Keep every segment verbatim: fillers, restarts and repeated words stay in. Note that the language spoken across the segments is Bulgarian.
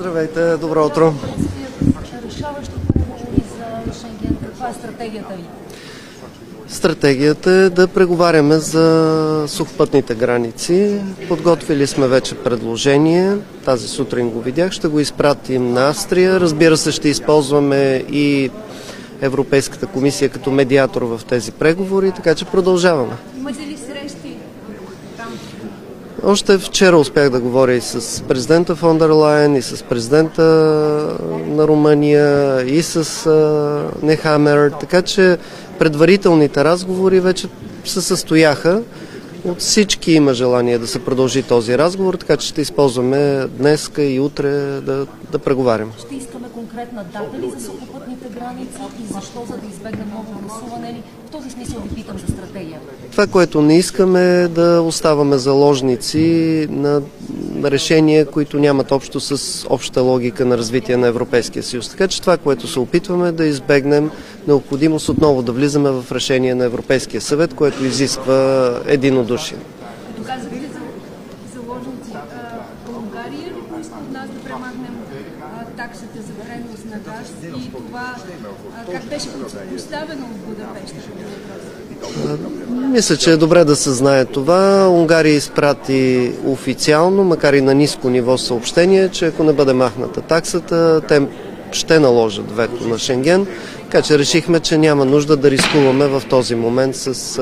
Здравейте, добро утро. Решаващо преговори за Шенген. Каква е стратегията ви? Стратегията е да преговаряме за сухопътните граници. Подготвили сме вече предложение. Тази сутрин го видях. Ще го изпратим на Австрия. Разбира се, ще използваме и Европейската комисия като медиатор в тези преговори, така че продължаваме. Имате ли срещи там? Още вчера успях да говоря и с президента фон дер Лайен, и с президента на Румъния, и с Нехамер, така че предварителните разговори вече се състояха. От всички има желание да се продължи този разговор, така че ще използваме днеска и утре да, да преговарям. Ще искаме конкретна дата ли за сухопътните граници и защо, за да избегнем ново гласуване ли? В този смисъл ви питам за стратегия. Това, което не искаме е да оставаме заложници на решения, които нямат общо с обща логика на развитие на Европейския съюз. Така че това, което се опитваме, да избегнем необходимост отново да влизаме в решение на Европейския съвет, което изисква единодушие. Като казахте за заложници, в Унгария ли поиска от нас да премахнем таксите за пренос на газ и това как беше поставено от Будапеща? Мисля, че е добре да се знае това. Унгария изпрати официално, макар и на ниско ниво съобщение, че ако не бъде махната таксата, те ще наложат вето на Шенген. Така че решихме, че няма нужда да рискуваме в този момент с,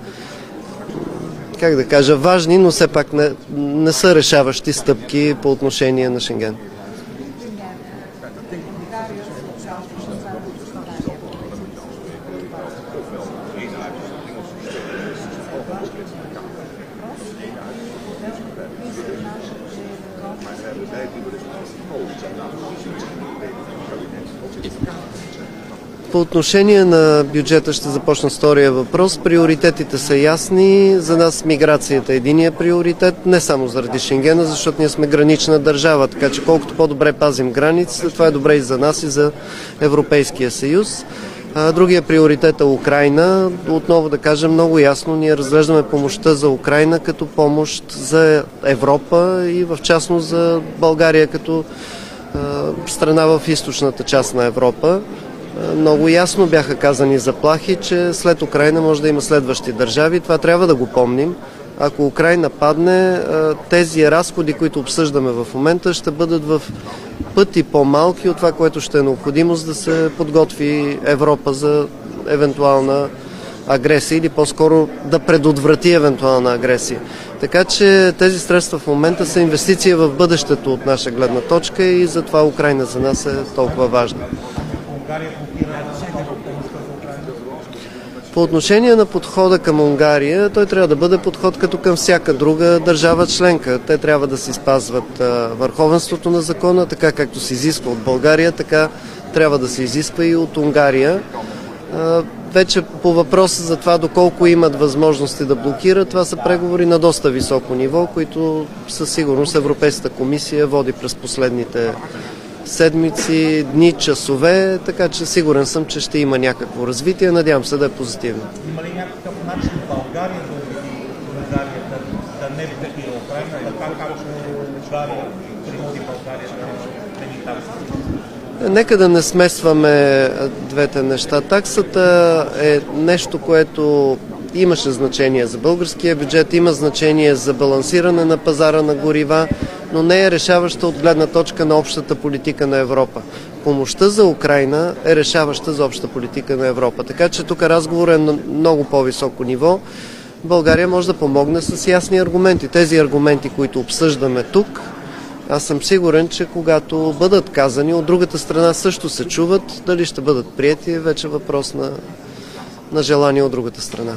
как да кажа, важни, но все пак не, не са решаващи стъпки по отношение на Шенген. По отношение на бюджета ще започна с втория въпрос. Приоритетите са ясни. За нас миграцията е единия приоритет, не само заради Шенгена, защото ние сме гранична държава, така че колкото по-добре пазим границите, това е добре и за нас, и за Европейския съюз. Другия приоритет е Украйна. Отново да кажем много ясно, ние разглеждаме помощта за Украйна като помощ за Европа и в частност за България като страна в източната част на Европа. Много ясно бяха казани заплахи, че след Украйна може да има следващи държави. Това трябва да го помним. Ако Украйна падне, тези разходи, които обсъждаме в момента, ще бъдат в пъти по-малки от това, което ще е необходимо, за да се подготви Европа за евентуална агресия или по-скоро да предотврати евентуална агресия. Така че тези средства в момента са инвестиция в бъдещето от наша гледна точка и затова Украйна за нас е толкова важна. По отношение на подхода към Унгария, той трябва да бъде подход като към всяка друга държава членка. Те трябва да си спазват а, върховенството на закона, така както се изисква от България, така трябва да се изисква и от Унгария. А, вече по въпроса за това доколко имат възможности да блокират, това са преговори на доста високо ниво, които със сигурност Европейската комисия води през последните седмици, дни, часове, така че сигурен съм, че ще има някакво развитие. Надявам се да е позитивно. Има ли някакъв начин България да убеди Унгария да, да не блокира Украйна, така както Унгария принуди България да ни такса? Нека да не смесваме двете неща. Таксата е нещо, което имаше значение за българския бюджет, има значение за балансиране на пазара на горива, но не е решаваща от гледна точка на общата политика на Европа. Помощта за Украйна е решаваща за общата политика на Европа. Така че тук разговор е на много по-високо ниво. България може да помогне с ясни аргументи. Тези аргументи, които обсъждаме тук, аз съм сигурен, че когато бъдат казани, от другата страна също се чуват, дали ще бъдат приети, е вече въпрос на, на желание от другата страна.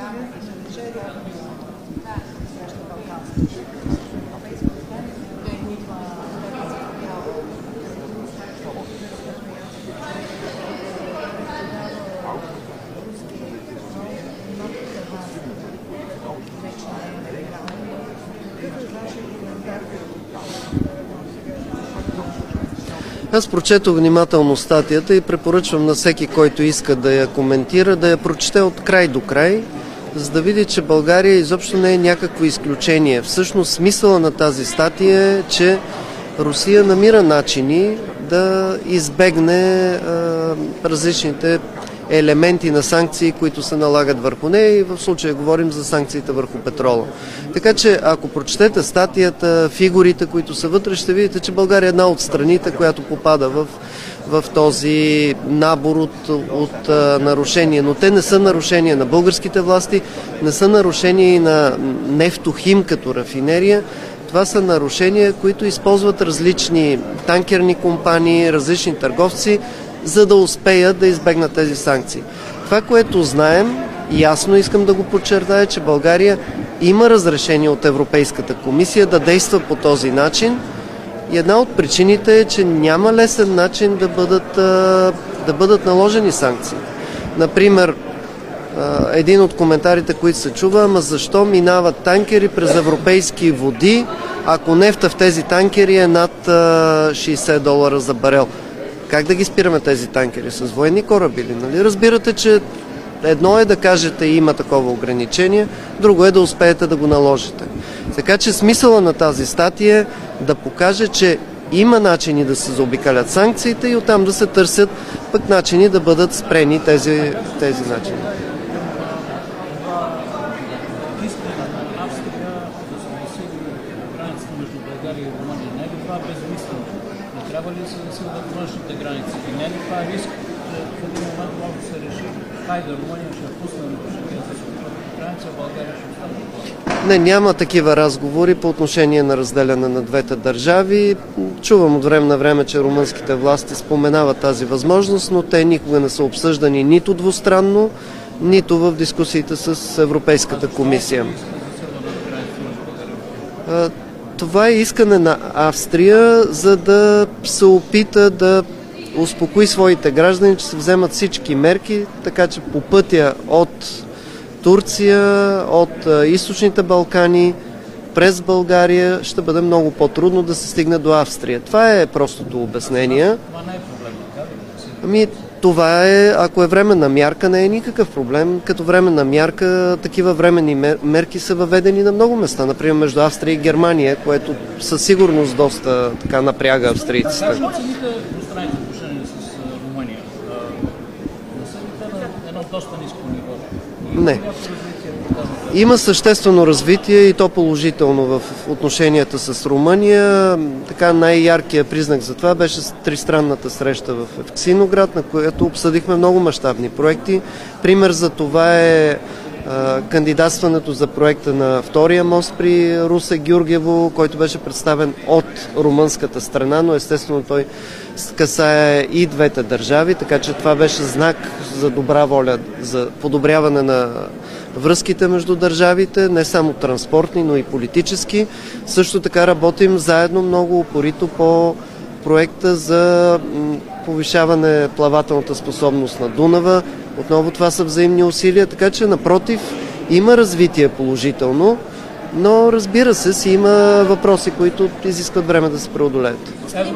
Аз прочетох внимателно статията и препоръчвам на всеки, който иска да я коментира, да я прочете от край до край, за да види, че България изобщо не е някакво изключение. Всъщност смисъла на тази статия е, че Русия намира начини да избегне а, различните елементи на санкции, които се налагат върху нея, и в случая говорим за санкциите върху петрола. Така че, ако прочетете статията, фигурите, които са вътре, ще видите, че България е една от страните, която попада в, в този набор от, от а, нарушения. Но те не са нарушения на българските власти, не са нарушения и на Нефтохим като рафинерия. Това са нарушения, които използват различни танкерни компании, различни търговци, за да успеят да избегнат тези санкции. Това, което знаем, ясно искам да го подчертая, че България има разрешение от Европейската комисия да действа по този начин, и една от причините е, че няма лесен начин да бъдат, да бъдат наложени санкции. Например, един от коментарите, които се чува: ама защо минават танкери през европейски води, ако нефта в тези танкери е над шейсет долара за барел? Как да ги спираме тези танкери? С военни кораби ли? Нали? Разбирате, че едно е да кажете има такова ограничение, друго е да успеете да го наложите. Така че смисъла на тази статия е да покаже, че има начини да се заобикалят санкциите и оттам да се търсят пък начини да бъдат спрени тези, тези начини. Трябва ли се засилват външните граници? И не е ли това риск, че в един момент може да се реши, хайде, Румъния ще пусне решение за съответната граница, а България ще остане? Не, няма такива разговори по отношение на разделяне на двете държави. Чувам от време на време, че румънските власти споменават тази възможност, но те никога не са обсъждани нито двустранно, нито в дискусиите с Европейската комисия. Това е искане на Австрия, за да се опита да успокои своите граждани, че се вземат всички мерки, така че по пътя от Турция, от източните Балкани, през България ще бъде много по-трудно да се стигне до Австрия. Това е простото обяснение. Това не е проблем. Ами, това е, ако е временна мярка, не е никакъв проблем. Като временна мярка, такива временни мерки са въведени на много места, например между Австрия и Германия, което със сигурност доста така напряга австрийците. Как оцените двустранните отношения с Румъния? Не са ли те на едно доста ниско ниво? Не. Има съществено развитие и то положително в отношенията с Румъния. Така най-яркият признак за това беше тристранната среща в Евксиноград, на която обсъдихме много мащабни проекти. Пример за това е а, кандидатстването за проекта на втория мост при Русе-Гюргево, който беше представен от румънската страна, но естествено той касае и двете държави, така че това беше знак за добра воля, за подобряване на връзките между държавите, не само транспортни, но и политически. Също така работим заедно много упорито по проекта за повишаване плавателната способност на Дунава. Отново това са взаимни усилия, така че напротив има развитие положително, но разбира се, си има въпроси, които изискват време да се преодолеят.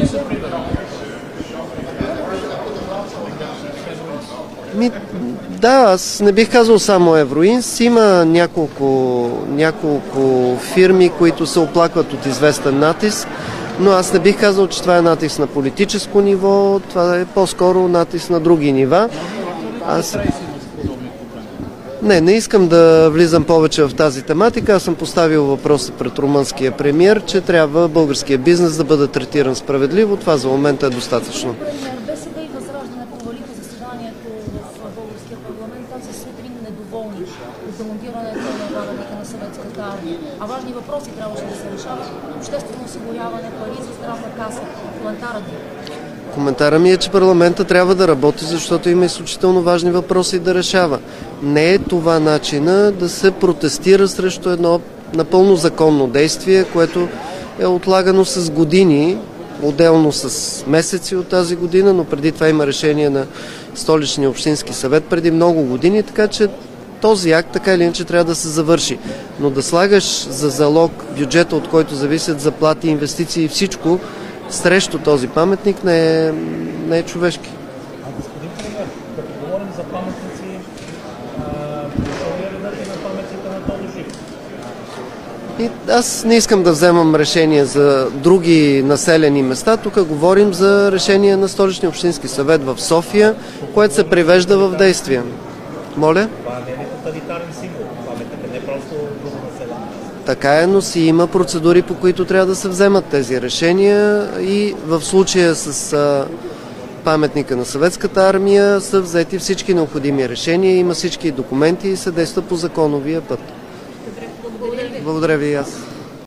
Ми, да, аз не бих казал само Евроинс. Има няколко, няколко фирми, които се оплакват от известен натиск, но аз не бих казал, че това е натиск на политическо ниво, това е по-скоро натиск на други нива. Аз... Не, не искам да влизам повече в тази тематика. Аз съм поставил въпроса пред румънския премиер, че трябва българския бизнес да бъде третиран справедливо. Това за момента е достатъчно. БСП и Възраждане провалиха заседанието в българския парламент тази сутрин недоволни от демонтирането на вагоните на съветската армия. А важни въпроси трябваше да се решават: обществено осигуряване, пари за здравна каса. Коментарът ви? Коментара ми е, че парламента трябва да работи, защото има изключително важни въпроси да решава. Не е това начина да се протестира срещу едно напълно законно действие, което е отлагано с години, отделно с месеци от тази година, но преди това има решение на Столичния общински съвет преди много години, така че този акт така или иначе трябва да се завърши. Но да слагаш за залог бюджета, от който зависят заплати, инвестиции и всичко, срещу този паметник не е, не е човешки. А господин премиер, като говорим за паметници, дошъл ли е редът и на паметника на Тодор Живков? И аз не искам да вземам решение за други населени места. Тук говорим за решение на Столичния общински съвет в София, което се привежда в действие. Моля? Това не е тоталитарен символ. Паметникът не е просто друго население. Така е, но си има процедури, по които трябва да се вземат тези решения и в случая с а, паметника на Съветската армия са взети всички необходими решения, има всички документи и се действа по законовия път. Благодаря ви. Благодаря ви и аз.